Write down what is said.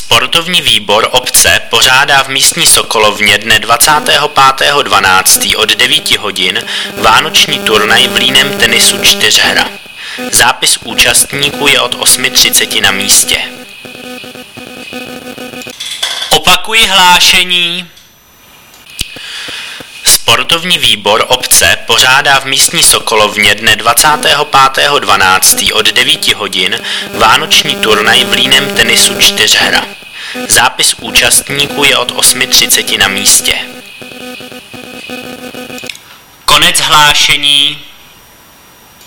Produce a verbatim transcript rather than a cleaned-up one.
Sportovní výbor obce pořádá v místní Sokolovně dne dvacátého pátého dvanáctého od devíti hodin vánoční turnaj v línném tenisu čtyřhra. Zápis účastníků je od osmi třicet na místě. Opakuji hlášení. Sportovní výbor obce pořádá v místní Sokolovně dne dvacátého pátého dvanáctého od devíti hodin vánoční turnaj v línném tenisu čtyřhra. Zápis účastníků je od osmi třicet na místě. Konec hlášení.